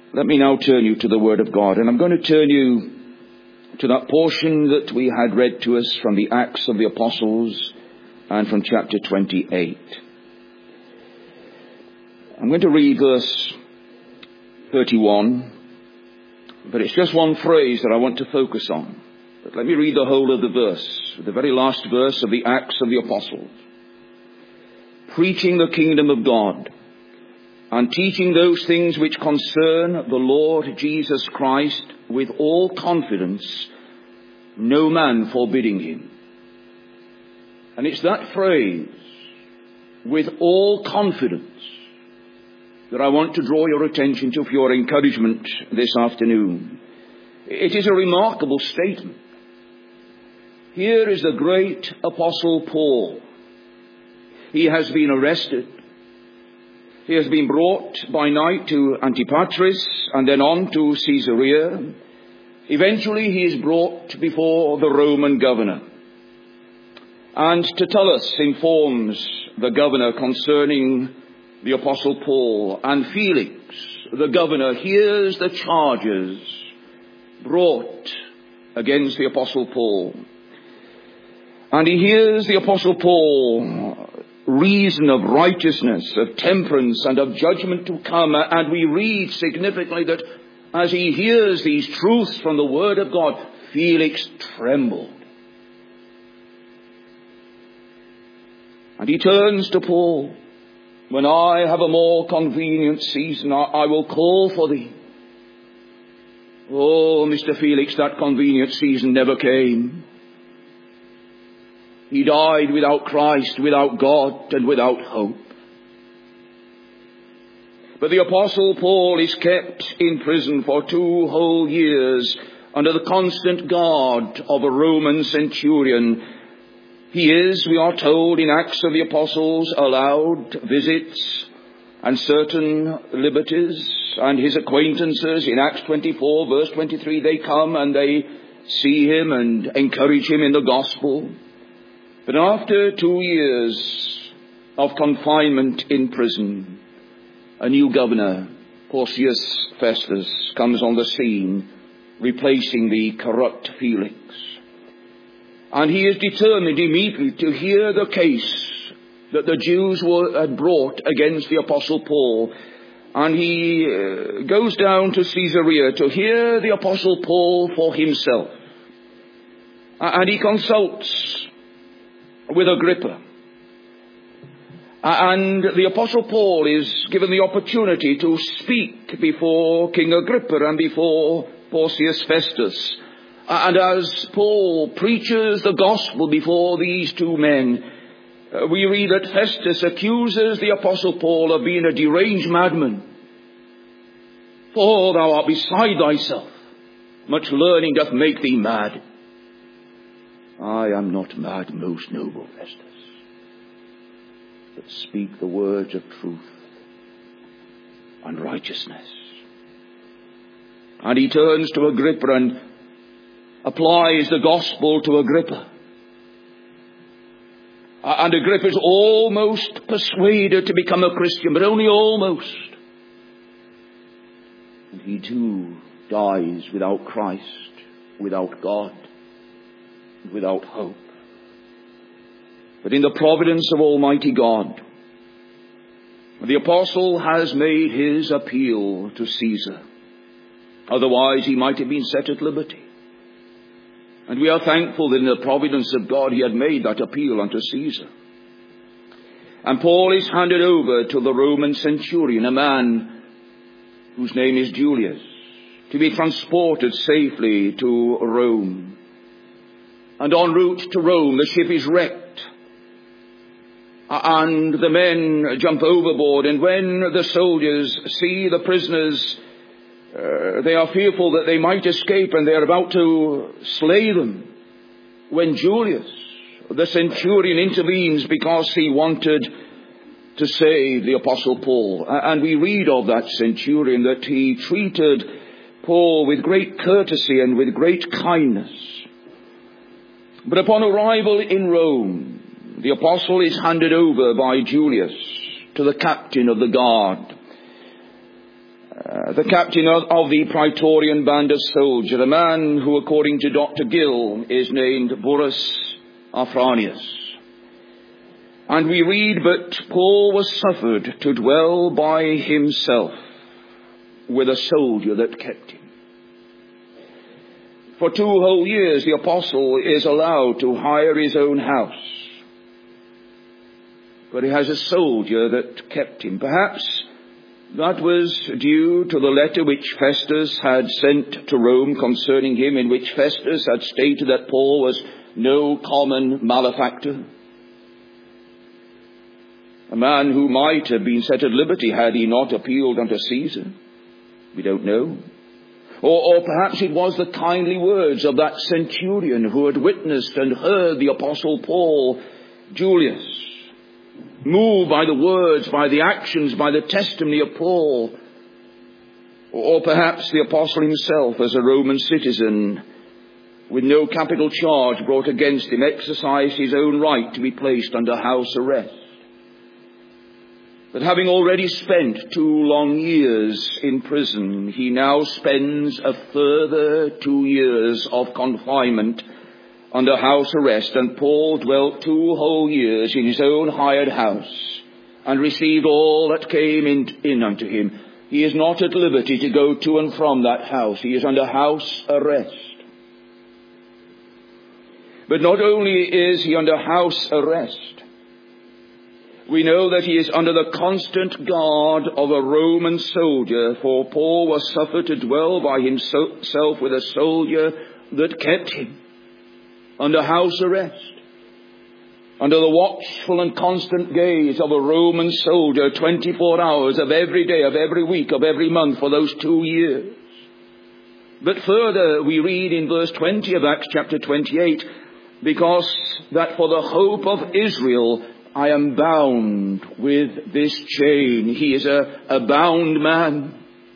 Let me now turn you to the Word of God, and I'm going to turn you to that portion that we had read to us from the Acts of the Apostles and from chapter 28. I'm going to read verse 31, but it's just one phrase that I want to focus on. But let me read the whole of the verse, the very last verse of the Acts of the Apostles. Preaching the kingdom of God, and teaching those things which concern the Lord Jesus Christ with all confidence, no man forbidding him. And it's that phrase, with all confidence, that I want to draw your attention to for your encouragement this afternoon. It is a remarkable statement. Here is the great Apostle Paul. He has been arrested. He has been brought by night to Antipatris and then on to Caesarea. Eventually he is brought before the Roman governor. And Tertullus informs the governor concerning the Apostle Paul. And Felix, the governor, hears the charges brought against the Apostle Paul. And he hears the Apostle Paul reason of righteousness, of temperance, and of judgment to come. And we read significantly that as he hears these truths from the Word of God, Felix trembled. And he turns to Paul. When I have a more convenient season, I will call for thee. Oh, Mr. Felix, that convenient season never came. He died without Christ, without God, and without hope. But the Apostle Paul is kept in prison for 2 whole years under the constant guard of a Roman centurion. He is, we are told in Acts of the Apostles, allowed visits and certain liberties. And his acquaintances in Acts 24, verse 23, they come and they see him and encourage him in the gospel. But after 2 years of confinement in prison, a new governor, Porcius Festus, comes on the scene, replacing the corrupt Felix. And he is determined immediately to hear the case that the Jews had brought against the Apostle Paul. And he goes down to Caesarea to hear the Apostle Paul for himself. And he consults with Agrippa. And the Apostle Paul is given the opportunity to speak before King Agrippa and before Porcius Festus. And as Paul preaches the gospel before these 2 men, we read that Festus accuses the Apostle Paul of being a deranged madman. For thou art beside thyself. Much learning doth make thee mad. I am not mad, most noble Festus, but speak the words of truth and righteousness. And he turns to Agrippa and applies the gospel to Agrippa. And Agrippa is almost persuaded to become a Christian, but only almost. And he too dies without Christ, without God, without hope. But in the providence of Almighty God, the apostle has made his appeal to Caesar. Otherwise he might have been set at liberty. And we are thankful that in the providence of God he had made that appeal unto Caesar. And Paul is handed over to the Roman centurion, a man whose name is Julius, to be transported safely to Rome. And en route to Rome, the ship is wrecked. And the men jump overboard. And when the soldiers see the prisoners, they are fearful that they might escape, and they are about to slay them. When Julius, the centurion, intervenes because he wanted to save the Apostle Paul. And we read of that centurion that he treated Paul with great courtesy and with great kindness. But upon arrival in Rome, the apostle is handed over by Julius to the captain of the guard. The captain of the Praetorian band of soldiers, a man who, according to Dr. Gill, is named Burrus Afranius. And we read, but Paul was suffered to dwell by himself with a soldier that kept him. For 2 whole years the apostle is allowed to hire his own house. But he has a soldier that kept him. Perhaps that was due to the letter which Festus had sent to Rome concerning him, in which Festus had stated that Paul was no common malefactor. A man who might have been set at liberty had he not appealed unto Caesar. We don't know. Or perhaps it was the kindly words of that centurion who had witnessed and heard the apostle Paul, Julius, moved by the words, by the actions, by the testimony of Paul. Or perhaps the apostle himself, as a Roman citizen, with no capital charge brought against him, exercised his own right to be placed under house arrest. But having already spent 2 long years in prison, he now spends a further 2 years of confinement under house arrest. And Paul dwelt 2 whole years in his own hired house and received all that came in unto him. He is not at liberty to go to and from that house. He is under house arrest. But not only is he under house arrest, we know that he is under the constant guard of a Roman soldier, for Paul was suffered to dwell by himself with a soldier that kept him under house arrest, under the watchful and constant gaze of a Roman soldier 24 hours of every day, of every week, of every month for those 2 years. But further, we read in verse 20 of Acts chapter 28, because that for the hope of Israel I am bound with this chain. He is a bound man.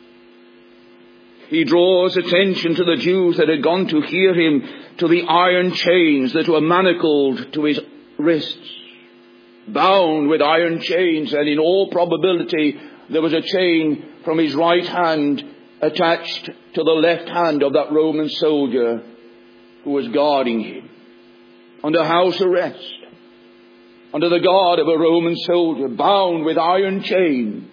He draws attention to the Jews that had gone to hear him, to the iron chains that were manacled to his wrists. Bound with iron chains, and in all probability there was a chain from his right hand attached to the left hand of that Roman soldier who was guarding him. Under house arrest, under the guard of a Roman soldier, bound with iron chains.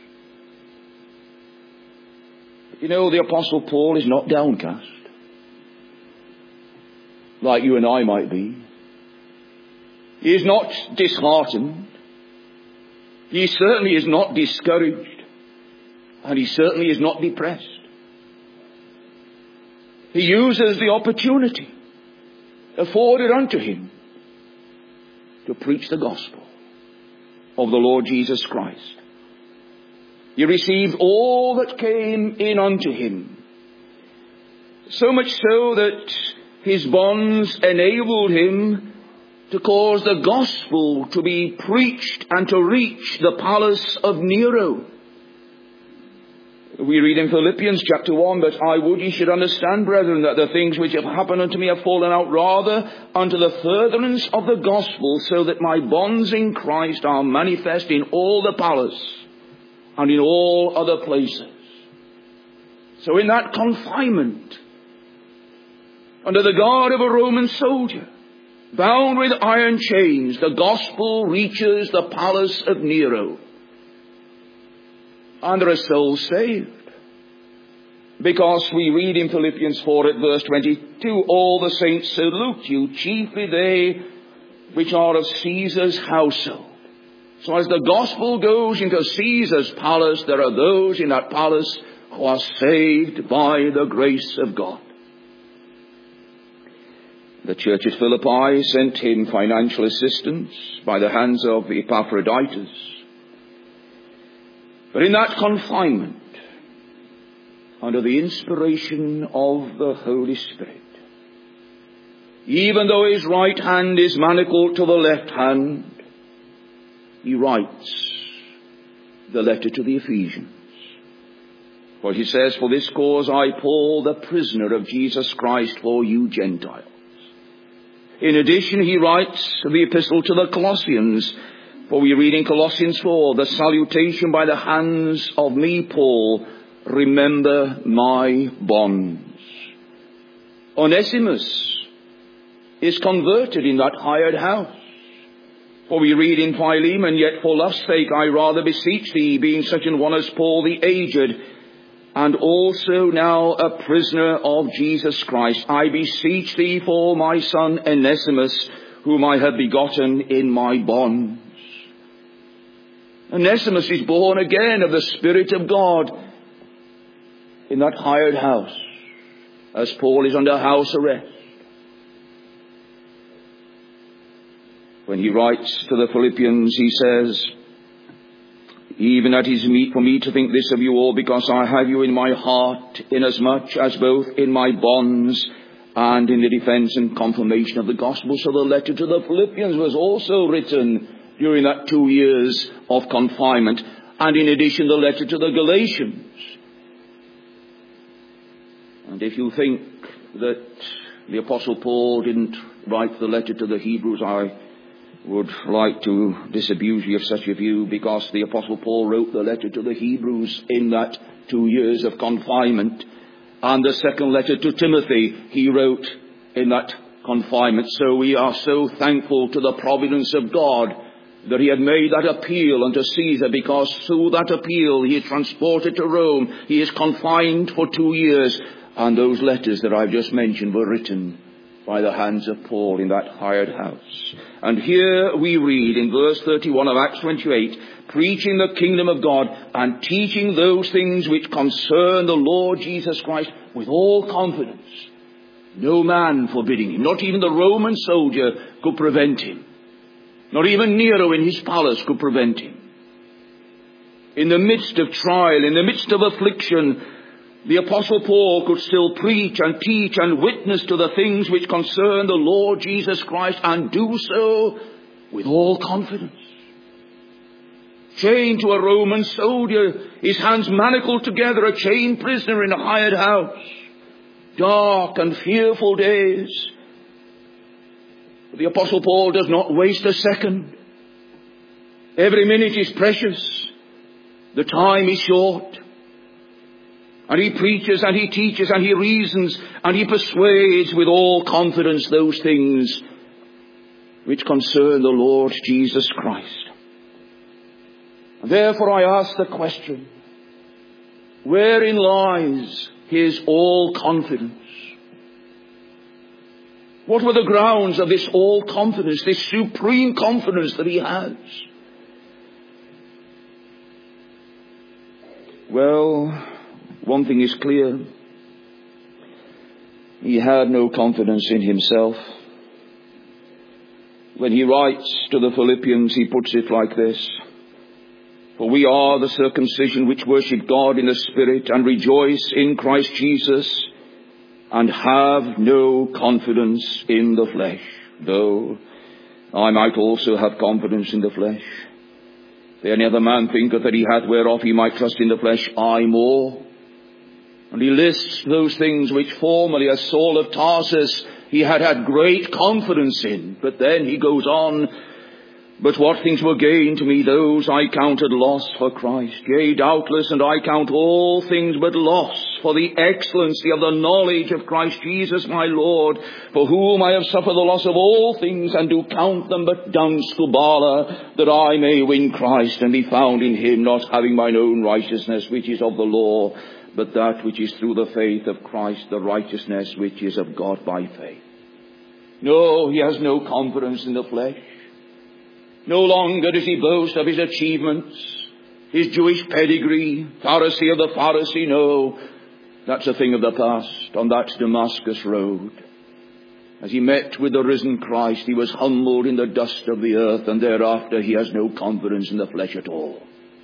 You know, the Apostle Paul is not downcast, like you and I might be. He is not disheartened. He certainly is not discouraged. And he certainly is not depressed. He uses the opportunity afforded unto him to preach the gospel of the Lord Jesus Christ. He received all that came in unto him, so much so that his bonds enabled him to cause the gospel to be preached and to reach the palace of Nero. We read in Philippians chapter 1, but I would ye should understand, brethren, that the things which have happened unto me have fallen out rather unto the furtherance of the gospel, so that my bonds in Christ are manifest in all the palace and in all other places. So in that confinement, under the guard of a Roman soldier, bound with iron chains, the gospel reaches the palace of Nero. And there are souls saved. Because we read in Philippians 4 at verse 22, all the saints salute you, chiefly they which are of Caesar's household. So as the gospel goes into Caesar's palace, there are those in that palace who are saved by the grace of God. The church at Philippi sent him financial assistance by the hands of Epaphroditus. But in that confinement, under the inspiration of the Holy Spirit, even though his right hand is manacled to the left hand, he writes the letter to the Ephesians. For he says, for this cause I, Paul, the prisoner of Jesus Christ, for you Gentiles. In addition, he writes the epistle to the Colossians. For we read in Colossians 4, the salutation by the hands of me, Paul, remember my bonds. Onesimus is converted in that hired house. For we read in Philemon, yet for love's sake I rather beseech thee, being such an one as Paul the aged, and also now a prisoner of Jesus Christ, I beseech thee for my son Onesimus, whom I have begotten in my bonds. Onesimus is born again of the Spirit of God in that hired house, as Paul is under house arrest. When he writes to the Philippians, he says, even that is meet for me to think this of you all, because I have you in my heart, inasmuch as both in my bonds and in the defense and confirmation of the gospel. So the letter to the Philippians was also written during that 2 years of confinement, and in addition the letter to the Galatians. And if you think that the Apostle Paul didn't write the letter to the Hebrews, I would like to disabuse you of such a view, because the Apostle Paul wrote the letter to the Hebrews in that 2 years of confinement, and the second letter to Timothy he wrote in that confinement. So we are so thankful to the providence of God that he had made that appeal unto Caesar, because through that appeal he is transported to Rome. He is confined for 2 years, and those letters that I've just mentioned were written by the hands of Paul in that hired house. And here we read in verse 31 of Acts 28, preaching the kingdom of God and teaching those things which concern the Lord Jesus Christ with all confidence, no man forbidding him. Not even the Roman soldier could prevent him. Not even Nero in his palace could prevent him. In the midst of trial, in the midst of affliction, the Apostle Paul could still preach and teach and witness to the things which concern the Lord Jesus Christ, and do so with all confidence. Chained to a Roman soldier, his hands manacled together, a chained prisoner in a hired house. Dark and fearful days. The Apostle Paul does not waste a second. Every minute is precious. The time is short. And he preaches and he teaches and he reasons and he persuades with all confidence those things which concern the Lord Jesus Christ. And therefore I ask the question, wherein lies his all confidence? What were the grounds of this all confidence, this supreme confidence that he has? Well, one thing is clear. He had no confidence in himself. When he writes to the Philippians, he puts it like this: for we are the circumcision which worship God in the Spirit and rejoice in Christ Jesus, and have no confidence in the flesh, though I might also have confidence in the flesh. If any other man thinketh that he hath whereof he might trust in the flesh, I more. And he lists those things which formerly, as Saul of Tarsus, he had great confidence in. But then he goes on, but what things were gained to me, those I counted loss for Christ. Yea, doubtless, and I count all things but loss for the excellency of the knowledge of Christ Jesus my Lord, for whom I have suffered the loss of all things, and do count them but dung, Scubala, that I may win Christ and be found in him, not having mine own righteousness, which is of the law, but that which is through the faith of Christ, the righteousness which is of God by faith. No, he has no confidence in the flesh. No longer does he boast of his achievements, his Jewish pedigree, Pharisee of the Pharisee. No, that's a thing of the past. On that Damascus road, as he met with the risen Christ, he was humbled in the dust of the earth, and thereafter he has no confidence in the flesh at all.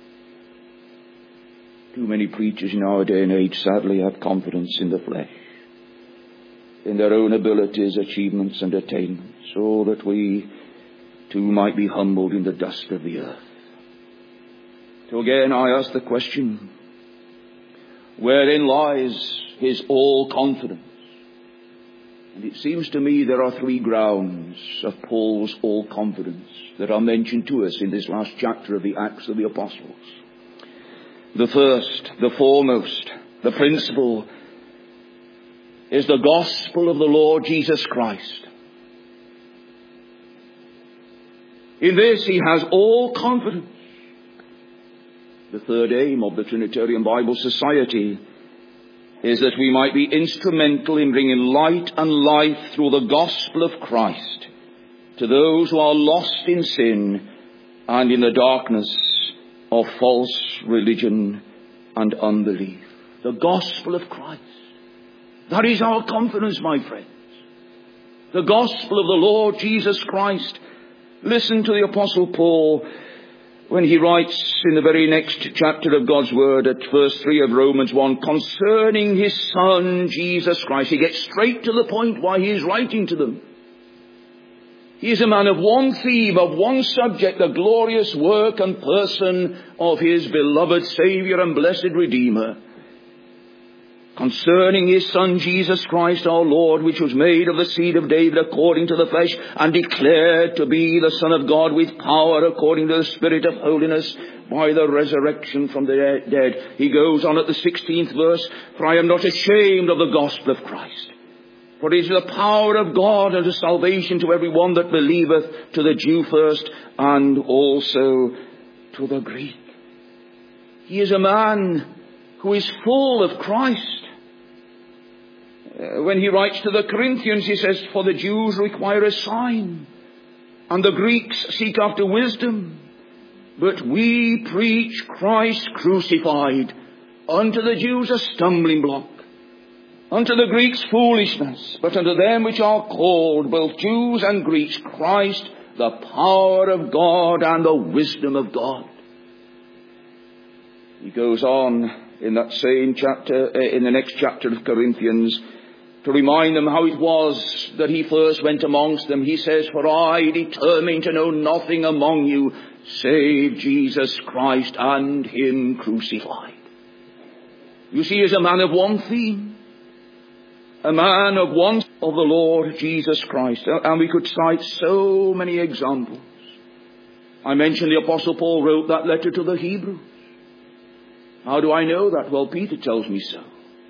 Too many preachers in our day and age sadly have confidence in the flesh, in their own abilities, achievements and attainments, so that we too might be humbled in the dust of the earth. So again I ask the question, wherein lies his all confidence? And it seems to me there are three grounds of Paul's all confidence that are mentioned to us in this last chapter of the Acts of the Apostles. The first, the foremost, the principal is the gospel of the Lord Jesus Christ. In this he has all confidence. The third aim of the Trinitarian Bible Society is that we might be instrumental in bringing light and life through the gospel of Christ to those who are lost in sin and in the darkness of false religion and unbelief. The gospel of Christ. That is our confidence, my friends. The gospel of the Lord Jesus Christ. Listen to the Apostle Paul when he writes in the very next chapter of God's Word at verse 3 of Romans 1, concerning his Son, Jesus Christ. He gets straight to the point why he is writing to them. He is a man of one theme, of one subject, the glorious work and person of his beloved Saviour and blessed Redeemer. Concerning his Son, Jesus Christ our Lord, which was made of the seed of David according to the flesh, and declared to be the Son of God with power according to the Spirit of holiness, by the resurrection from the dead. He goes on at the 16th verse, for I am not ashamed of the gospel of Christ. For it is the power of God unto salvation to every one that believeth, to the Jew first, and also to the Greek. He is a man who is full of Christ. When he writes to the Corinthians, he says, for the Jews require a sign, and the Greeks seek after wisdom. But we preach Christ crucified, unto the Jews a stumbling block, unto the Greeks foolishness, but unto them which are called, both Jews and Greeks, Christ, the power of God and the wisdom of God. He goes on in that same chapter, in the next chapter of Corinthians, to remind them how it was that he first went amongst them. He says, for I determined to know nothing among you save Jesus Christ and him crucified. You see, he is a man of one theme, a man of one of the Lord Jesus Christ. And we could cite so many examples. I mentioned the Apostle Paul wrote that letter to the Hebrews. How do I know that? Well, Peter tells me so.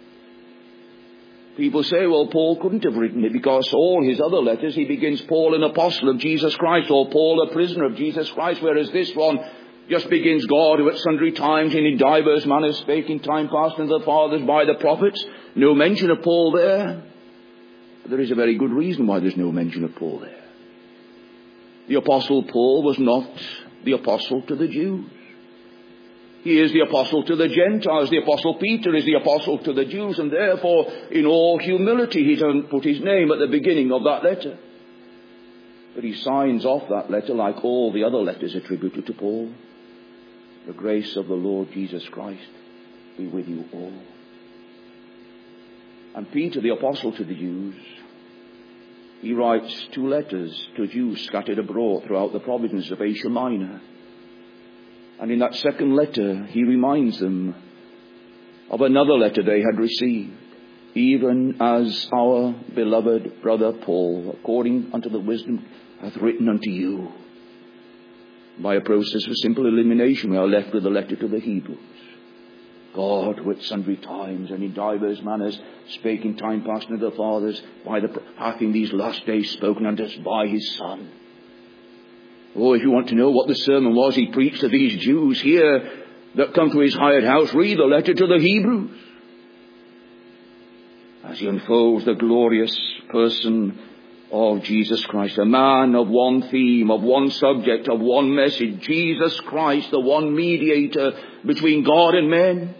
People say, well, Paul couldn't have written it because all his other letters, he begins Paul an apostle of Jesus Christ, or Paul a prisoner of Jesus Christ, whereas this one just begins God who at sundry times and in divers manners spake in time past unto the fathers by the prophets. No mention of Paul there. But there is a very good reason why there's no mention of Paul there. The Apostle Paul was not the apostle to the Jews. He is the apostle to the Gentiles. The Apostle Peter is the apostle to the Jews, and therefore, in all humility, he doesn't put his name at the beginning of that letter. But he signs off that letter like all the other letters attributed to Paul. The grace of the Lord Jesus Christ be with you all. And Peter, the apostle to the Jews, he writes 2 letters to Jews scattered abroad throughout the province of Asia Minor. And in that second letter, he reminds them of another letter they had received, even as our beloved brother Paul, according unto the wisdom, hath written unto you. By a process of simple elimination, we are left with the letter to the Hebrews. God, who at sundry times and in divers manners spake in time past unto the fathers, hath in these last days spoken unto us by his Son. Oh, if you want to know what the sermon was he preached to these Jews here that come to his hired house, read the letter to the Hebrews. As he unfolds the glorious person of Jesus Christ, a man of one theme, of one subject, of one message, Jesus Christ, the one mediator between God and men.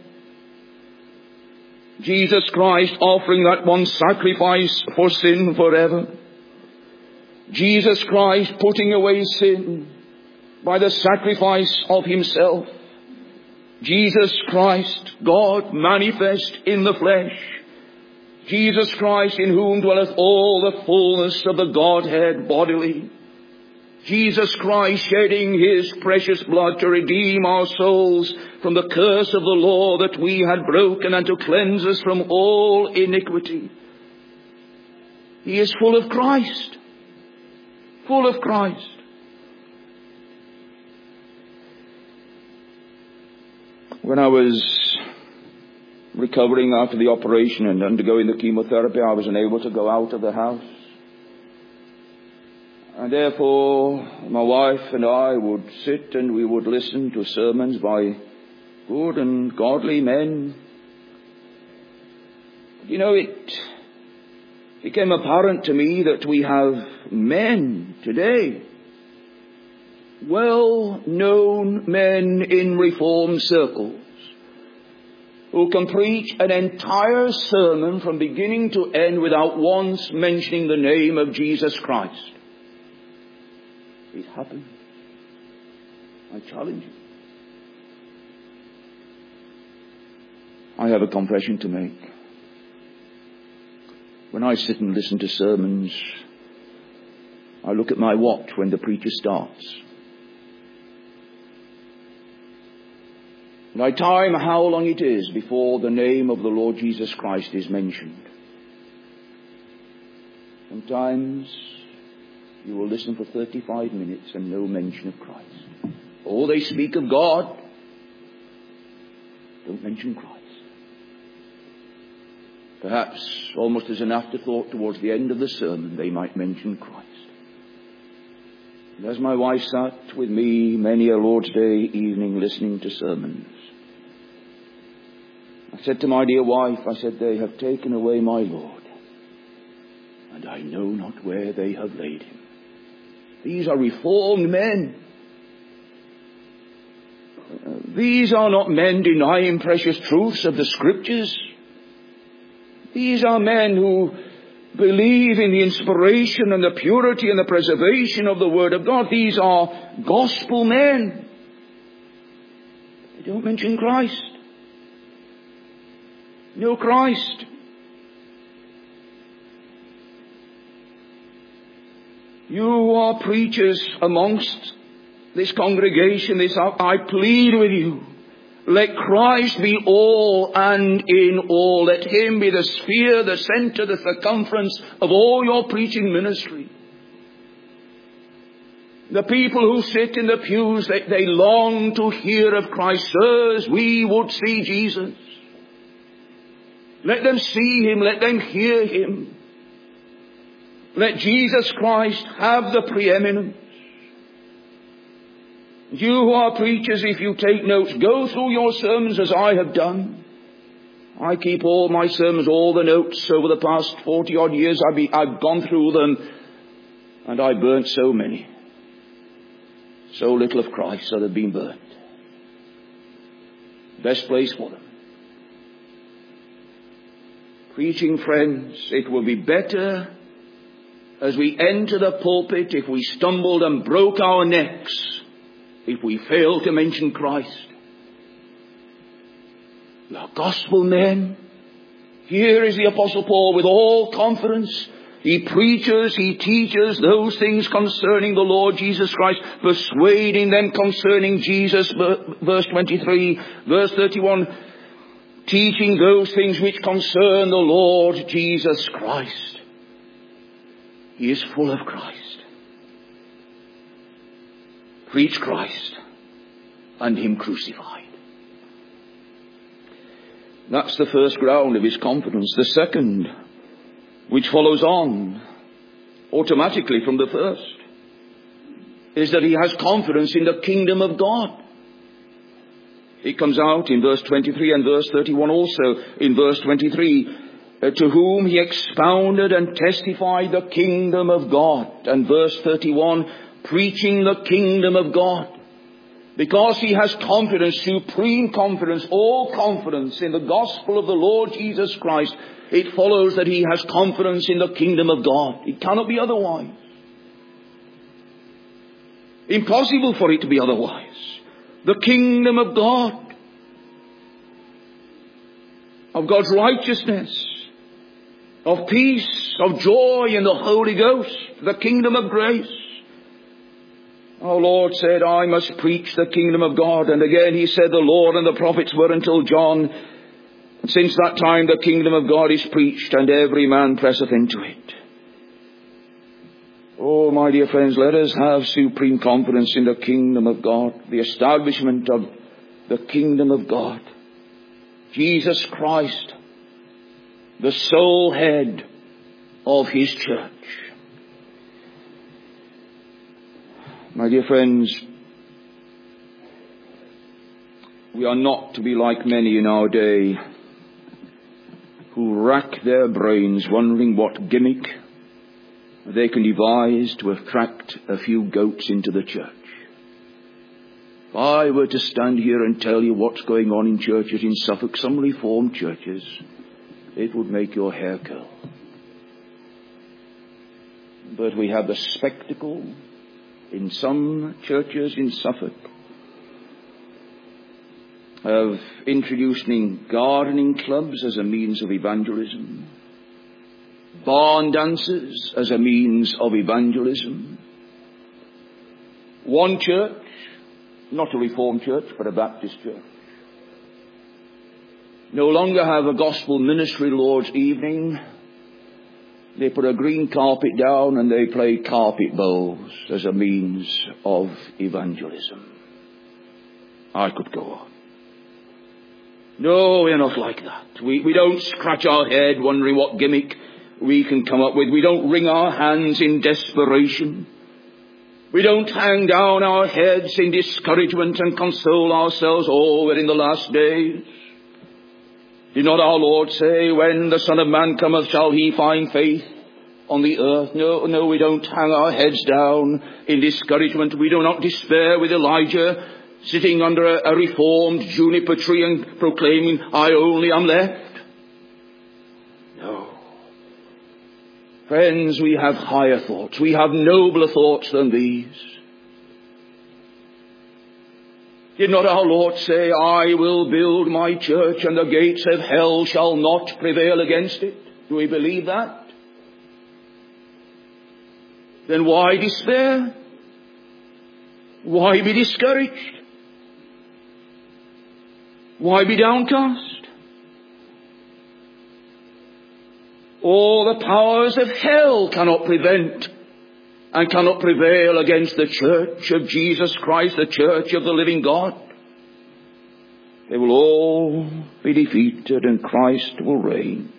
Jesus Christ offering that one sacrifice for sin forever. Jesus Christ putting away sin by the sacrifice of himself. Jesus Christ, God manifest in the flesh. Jesus Christ, in whom dwelleth all the fullness of the Godhead bodily. Jesus Christ shedding his precious blood to redeem our souls from the curse of the law that we had broken, and to cleanse us from all iniquity. He is full of Christ. Full of Christ. When I was recovering after the operation and undergoing the chemotherapy, I was unable to go out of the house. And therefore, my wife and I would sit and we would listen to sermons by good and godly men. You know, it became apparent to me that we have men today, well-known men in Reformed circles, who can preach an entire sermon from beginning to end without once mentioning the name of Jesus Christ. It happened. I challenge you. I have a confession to make. When I sit and listen to sermons, I look at my watch when the preacher starts. And I time how long it is before the name of the Lord Jesus Christ is mentioned. Sometimes you will listen for 35 minutes and no mention of Christ. Oh, they speak of God. Don't mention Christ. Perhaps almost as an afterthought towards the end of the sermon, they might mention Christ. And as my wife sat with me many a Lord's Day evening listening to sermons, I said to my dear wife, I said, they have taken away my Lord, and I know not where they have laid him. These are Reformed men. These are not men denying precious truths of the Scriptures. These are men who believe in the inspiration and the purity and the preservation of the Word of God. These are gospel men. They don't mention Christ. No Christ. You are preachers amongst this congregation. I plead with you. Let Christ be all and in all. Let him be the sphere, the center, the circumference of all your preaching ministry. The people who sit in the pews, they long to hear of Christ. Sirs, we would see Jesus. Let them see him. Let them hear him. Let Jesus Christ have the preeminence. You who are preachers, if you take notes, go through your sermons as I have done. I keep all my sermons, all the notes over the past 40 odd years. I've gone through them and I burnt so many. So little of Christ that have been burnt. Best place for them. Preaching friends, it will be better as we enter the pulpit if we stumbled and broke our necks, if we fail to mention Christ. We are gospel men. Here is the Apostle Paul with all confidence. He preaches, he teaches those things concerning the Lord Jesus Christ, persuading them concerning Jesus, verse 23, verse 31, teaching those things which concern the Lord Jesus Christ. He is full of Christ. Preach Christ and him crucified. That's the first ground of his confidence. The second, which follows on automatically from the first, is that he has confidence in the kingdom of God. It comes out in verse 23 and verse 31 also. In verse 23, to whom he expounded and testified the kingdom of God. And verse 31, preaching the kingdom of God. Because he has confidence, supreme confidence, all confidence in the gospel of the Lord Jesus Christ, it follows that he has confidence in the kingdom of God. It cannot be otherwise. Impossible for it to be otherwise. The kingdom of God, of God's righteousness, of peace, of joy in the Holy Ghost, the kingdom of grace. Our Lord said, I must preach the kingdom of God. And again he said, the Lord and the prophets were until John. And since that time the kingdom of God is preached, and every man presseth into it. Oh, my dear friends, let us have supreme confidence in the kingdom of God, the establishment of the kingdom of God. Jesus Christ, the sole head of his church. My dear friends, we are not to be like many in our day who rack their brains wondering what gimmick they can devise to attract a few goats into the church. If I were to stand here and tell you what's going on in churches in Suffolk, some Reformed churches, it would make your hair curl. But we have the spectacle in some churches in Suffolk of introducing gardening clubs as a means of evangelism, barn dances as a means of evangelism. One church, not a Reformed church, but a Baptist church, no longer have a gospel ministry Lord's evening. They put a green carpet down and they play carpet bowls as a means of evangelism. I could go on. No, we're not like that. We don't scratch our head wondering what gimmick we can come up with. We don't wring our hands in desperation. We don't hang down our heads in discouragement and console ourselves, oh, we're in the last days. Did not our Lord say, when the Son of Man cometh, shall he find faith on the earth? No, we don't hang our heads down in discouragement. We do not despair with Elijah sitting under a reformed juniper tree and proclaiming, I only am left. No. Friends, we have higher thoughts. We have nobler thoughts than these. Did not our Lord say, I will build my church and the gates of hell shall not prevail against it? Do we believe that? Then why despair? Why be discouraged? Why be downcast? All the powers of hell cannot prevent and cannot prevail against the church of Jesus Christ, the church of the living God. They will all be defeated and Christ will reign.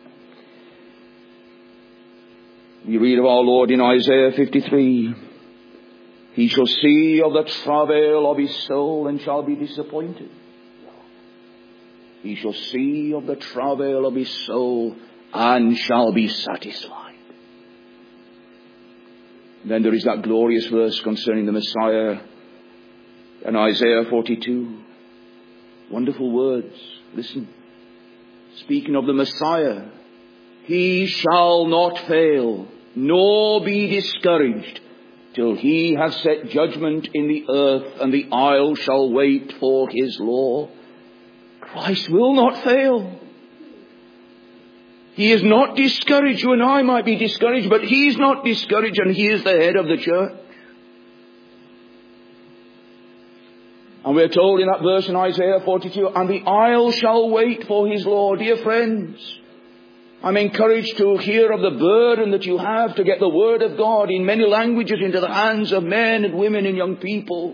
We read of our Lord in Isaiah 53. He shall see of the travail of his soul and shall be disappointed. He shall see of the travail of his soul and shall be satisfied. Then there is that glorious verse concerning the Messiah in Isaiah 42. Wonderful words. Listen. Speaking of the Messiah, he shall not fail, nor be discouraged, till he have set judgment in the earth, and the isle shall wait for his law. Christ will not fail. He is not discouraged. You and I might be discouraged, but he's not discouraged, and he is the head of the church. And we're told in that verse in Isaiah 42, and the isle shall wait for his law. Dear friends, I'm encouraged to hear of the burden that you have to get the word of God in many languages into the hands of men and women and young people.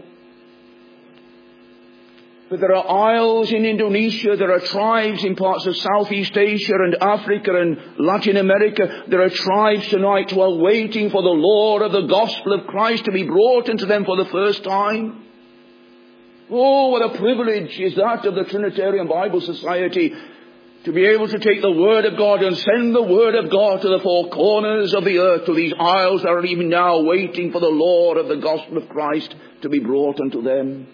But there are isles in Indonesia, there are tribes in parts of Southeast Asia and Africa and Latin America. There are tribes tonight who are waiting for the Lord of the gospel of Christ to be brought into them for the first time. Oh, what a privilege is that of the Trinitarian Bible Society, to be able to take the Word of God and send the Word of God to the four corners of the earth, to these isles that are even now waiting for the Lord of the gospel of Christ to be brought unto them.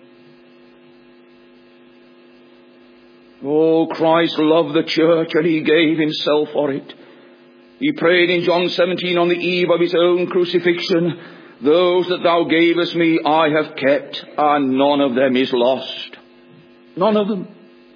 Oh, Christ loved the church and he gave himself for it. He prayed in John 17 on the eve of his own crucifixion, those that thou gavest me I have kept, and none of them is lost. None of them.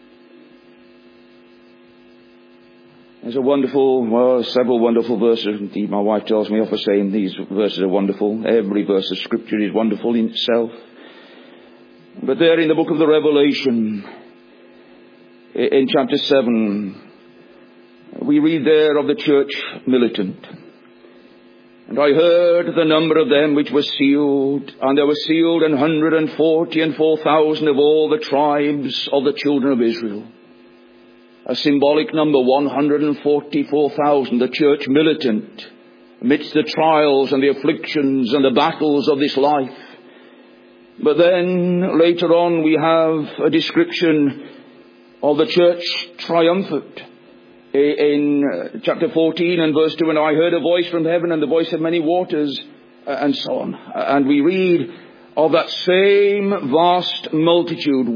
There's several wonderful verses. Indeed, my wife tells me off for saying these verses are wonderful. Every verse of Scripture is wonderful in itself. But there in the book of the Revelation, in chapter 7, we read there of the church militant. And I heard the number of them which were sealed, and there were sealed 144,000 of all the tribes of the children of Israel. A symbolic number, 144,000, the church militant, amidst the trials and the afflictions and the battles of this life. But then, later on, we have a description of the church triumphant. In chapter 14 and verse 2, and I heard a voice from heaven and the voice of many waters, and so on. And we read of that same vast multitude,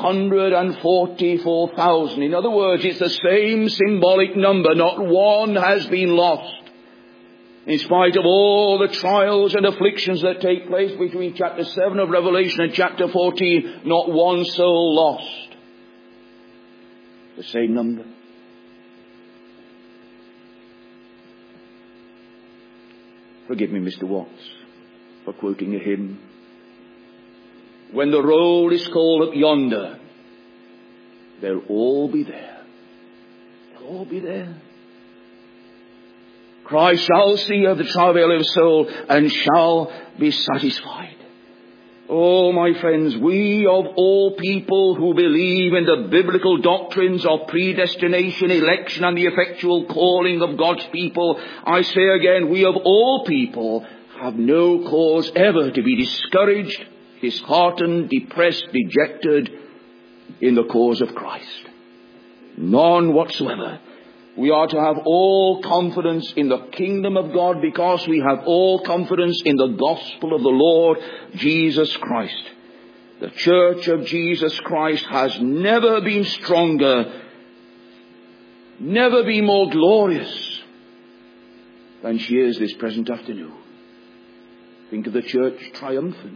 144,000. In other words, it's the same symbolic number. Not one has been lost. In spite of all the trials and afflictions that take place between chapter 7 of Revelation and chapter 14, not one soul lost. The same number. Forgive me, Mr. Watts, for quoting a hymn. When the roll is called up yonder, they'll all be there. They'll all be there. Christ shall see of the travail of soul and shall be satisfied. Oh, my friends, we of all people who believe in the biblical doctrines of predestination, election, and the effectual calling of God's people, I say again, we of all people have no cause ever to be discouraged, disheartened, depressed, dejected in the cause of Christ. None whatsoever. We are to have all confidence in the kingdom of God because we have all confidence in the gospel of the Lord Jesus Christ. The church of Jesus Christ has never been stronger, never been more glorious than she is this present afternoon. Think of the church triumphant.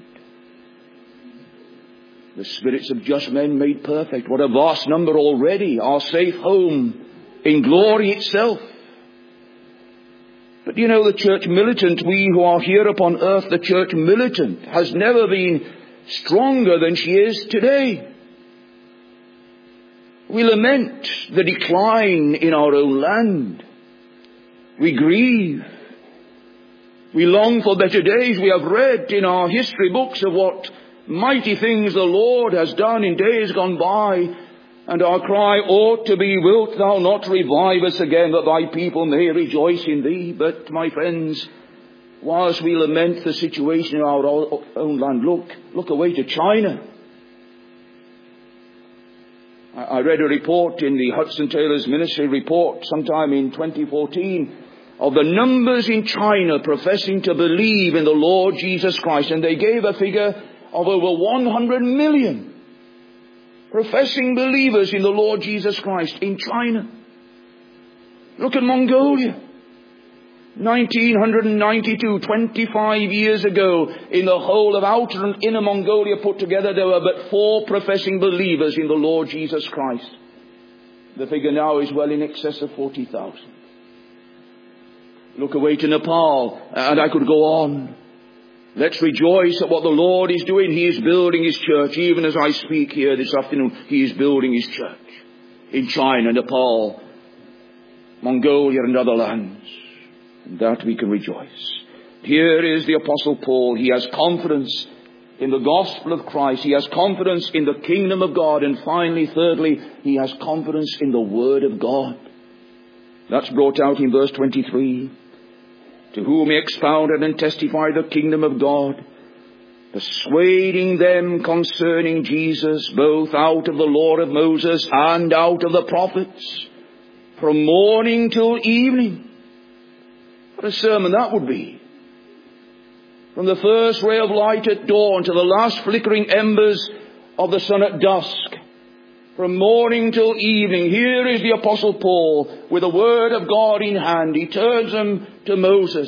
The spirits of just men made perfect. What a vast number already are safe home in glory itself. But you know, the church militant, we who are here upon earth, the church militant has never been stronger than she is today. We lament the decline in our own land. We grieve. We long for better days. We have read in our history books of what mighty things the Lord has done in days gone by. And our cry ought to be, wilt thou not revive us again, that thy people may rejoice in thee? But, my friends, whilst we lament the situation in our own land, look away to China. I read a report in the Hudson Taylor's ministry report sometime in 2014 of the numbers in China professing to believe in the Lord Jesus Christ. And they gave a figure of over 100 million. Professing believers in the Lord Jesus Christ in China. Look at Mongolia. 1992, 25 years ago, in the whole of outer and inner Mongolia put together, there were but 4 professing believers in the Lord Jesus Christ. The figure now is well in excess of 40,000. Look away to Nepal, and I could go on. Let's rejoice at what the Lord is doing. He is building His church. Even as I speak here this afternoon, He is building His church. In China, Nepal, Mongolia and other lands. And that we can rejoice. Here is the Apostle Paul. He has confidence in the gospel of Christ. He has confidence in the kingdom of God. And finally, thirdly, he has confidence in the Word of God. That's brought out in verse 23. To whom he expounded and testified the kingdom of God, persuading them concerning Jesus, both out of the law of Moses and out of the prophets, from morning till evening. What a sermon that would be. From the first ray of light at dawn to the last flickering embers of the sun at dusk. From morning till evening, here is the Apostle Paul with the Word of God in hand. He turns them to Moses.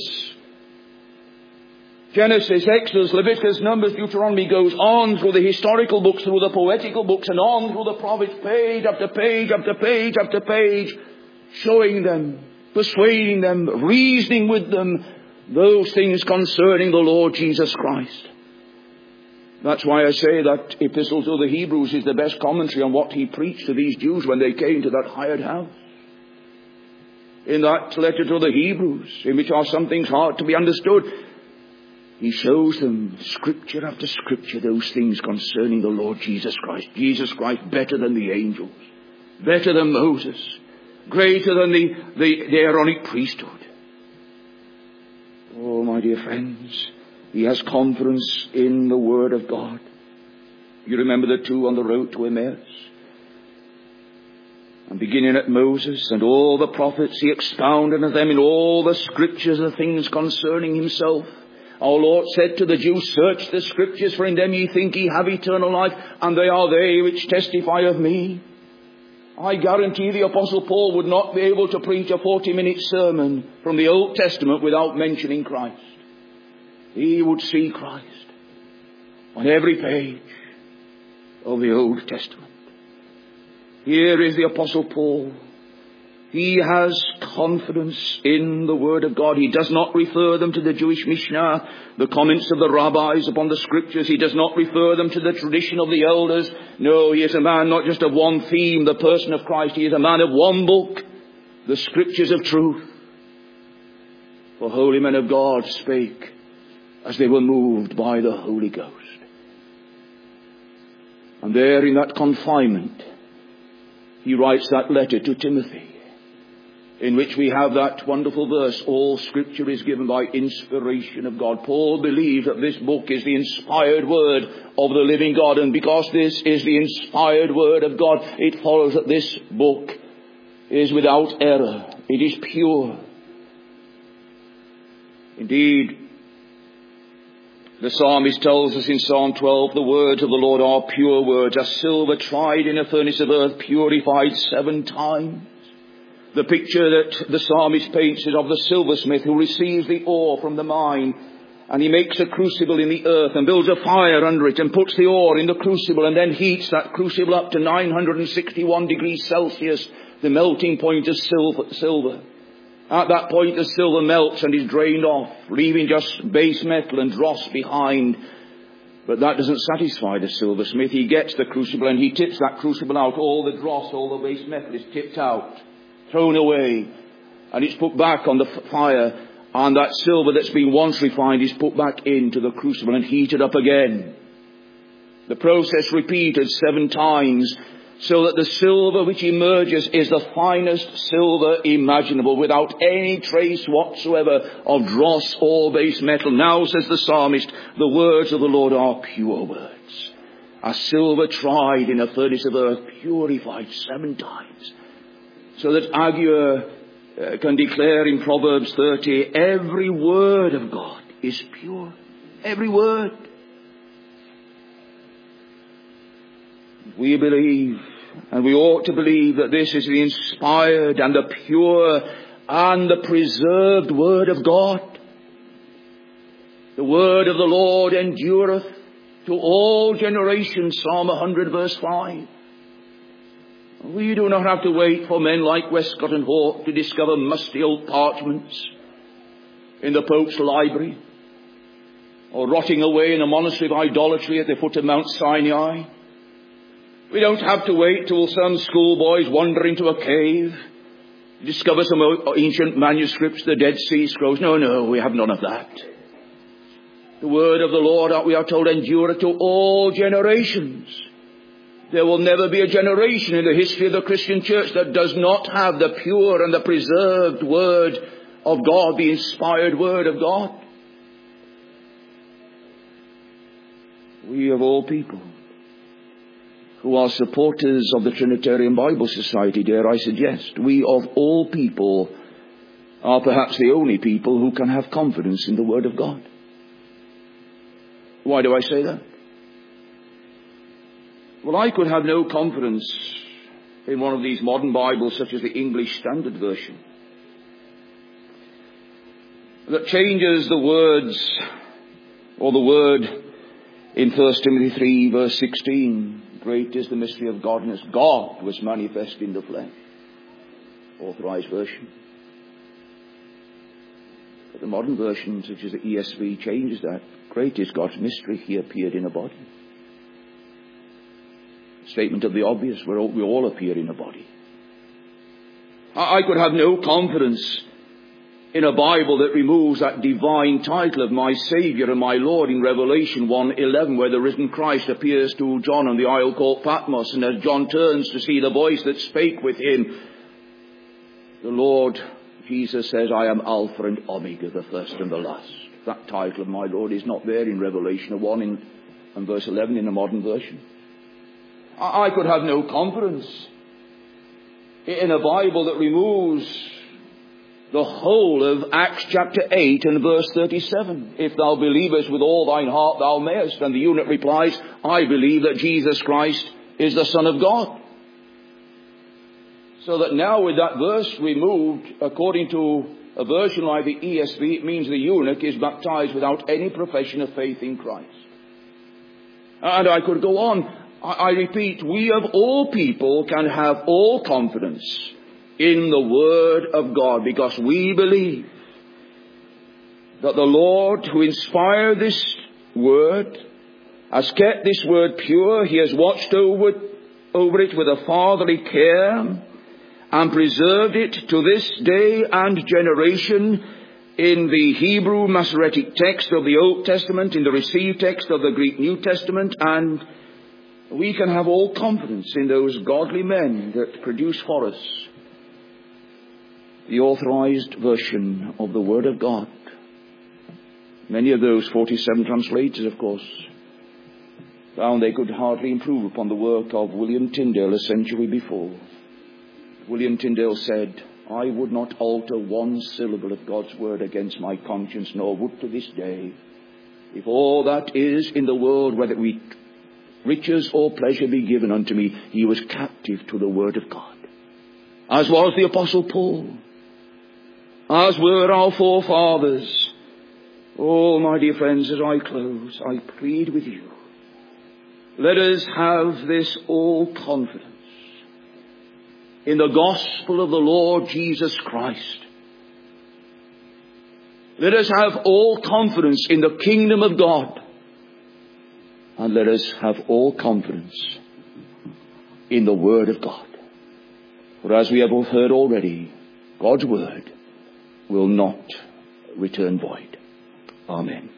Genesis, Exodus, Leviticus, Numbers, Deuteronomy, goes on through the historical books, through the poetical books, and on through the prophets, page after page after page after page, showing them, persuading them, reasoning with them, those things concerning the Lord Jesus Christ. That's why I say that Epistle to the Hebrews is the best commentary on what he preached to these Jews when they came to that hired house. in that letter to the Hebrews, in which are some things hard to be understood, he shows them, Scripture after Scripture, those things concerning the Lord Jesus Christ. Jesus Christ better than the angels, better than Moses, greater than the Aaronic priesthood. Oh, my dear friends, he has confidence in the Word of God. You remember the two on the road to Emmaus? And beginning at Moses and all the prophets, he expounded of them in all the Scriptures the things concerning himself. Our Lord said to the Jews, search the Scriptures, for in them ye think ye have eternal life, and they are they which testify of me. I guarantee the Apostle Paul would not be able to preach a 40-minute sermon from the Old Testament without mentioning Christ. He would see Christ on every page of the Old Testament. Here is the Apostle Paul. He has confidence in the Word of God. He does not refer them to the Jewish Mishnah, the comments of the rabbis upon the Scriptures. He does not refer them to the tradition of the elders. No, he is a man not just of one theme, the person of Christ. He is a man of one book, the Scriptures of truth. For holy men of God spake as they were moved by the Holy Ghost. And there in that confinement, he writes that letter to Timothy, in which we have that wonderful verse, all Scripture is given by inspiration of God. Paul believed that this book is the inspired word of the living God, and because this is the inspired word of God, it follows that this book is without error. It is pure. Indeed, the psalmist tells us in Psalm 12, the words of the Lord are pure words, as silver tried in a furnace of earth, purified 7 times. The picture that the psalmist paints is of the silversmith who receives the ore from the mine, and he makes a crucible in the earth and builds a fire under it and puts the ore in the crucible and then heats that crucible up to 961 degrees Celsius, the melting point of silver. At that point the silver melts and is drained off, leaving just base metal and dross behind. But that doesn't satisfy the silversmith. He gets the crucible and he tips that crucible out. All the dross, all the base metal is tipped out, thrown away, and it's put back on the fire, and that silver that's been once refined is put back into the crucible and heated up again. The process repeated 7 times, so that the silver which emerges is the finest silver imaginable, without any trace whatsoever of dross or base metal. Now, says the psalmist, the words of the Lord are pure words, as silver tried in a furnace of earth, purified 7 times. So that Agur can declare in Proverbs 30, every word of God is pure. Every word. We believe, and we ought to believe, that this is the inspired and the pure and the preserved Word of God. The word of the Lord endureth to all generations, Psalm 100 verse 5. We do not have to wait for men like Westcott and Hawke to discover musty old parchments in the Pope's library, or rotting away in a monastery of idolatry at the foot of Mount Sinai. We don't have to wait till some schoolboys wander into a cave, discover some ancient manuscripts, the Dead Sea Scrolls. No, we have none of that. The word of the Lord, we are told, endureth to all generations. There will never be a generation in the history of the Christian church that does not have the pure and the preserved Word of God, the inspired Word of God. We of all people who are supporters of the Trinitarian Bible Society, dare I suggest, we of all people are perhaps the only people who can have confidence in the Word of God. Why do I say that? Well, I could have no confidence in one of these modern Bibles, such as the English Standard Version, that changes the words, or the word in 1 Timothy 3 verse 16. Great is the mystery of godliness. God was manifest in the flesh. Authorized version. But the modern version, such as the ESV, changes that. Great is God's mystery. He appeared in a body. Statement of the obvious, we all appear in a body. I could have no confidence in a Bible that removes that divine title of my Saviour and my Lord in Revelation 1:11, where the risen Christ appears to John on the isle called Patmos, and as John turns to see the voice that spake with him, the Lord Jesus says, I am Alpha and Omega, the first and the last. That title of my Lord is not there in Revelation 1 and verse 11 in the modern version. I could have no confidence in a Bible that removes the whole of Acts chapter 8 and verse 37. If thou believest with all thine heart, thou mayest. And the eunuch replies, I believe that Jesus Christ is the Son of God. So that now with that verse removed, according to a version like the ESV, it means the eunuch is baptized without any profession of faith in Christ. And I could go on. I repeat, we of all people can have all confidence in the Word of God, because we believe that the Lord who inspired this Word has kept this Word pure. He has watched over it with a fatherly care and preserved it to this day and generation in the Hebrew Masoretic text of the Old Testament, in the received text of the Greek New Testament, and we can have all confidence in those godly men that produce for us the authorized version of the Word of God. Many of those 47 translators, of course, found they could hardly improve upon the work of William Tyndale a century before. William Tyndale said, I would not alter one syllable of God's Word against my conscience, nor would to this day, if all that is in the world, whether we riches or pleasure be given unto me. He was captive to the Word of God, as was the Apostle Paul, as were our forefathers. Oh, my dear friends, as I close, I plead with you, let us have this all confidence in the gospel of the Lord Jesus Christ. Let us have all confidence in the kingdom of God. And let us have all confidence in the Word of God. For as we have heard already, God's Word will not return void. Amen.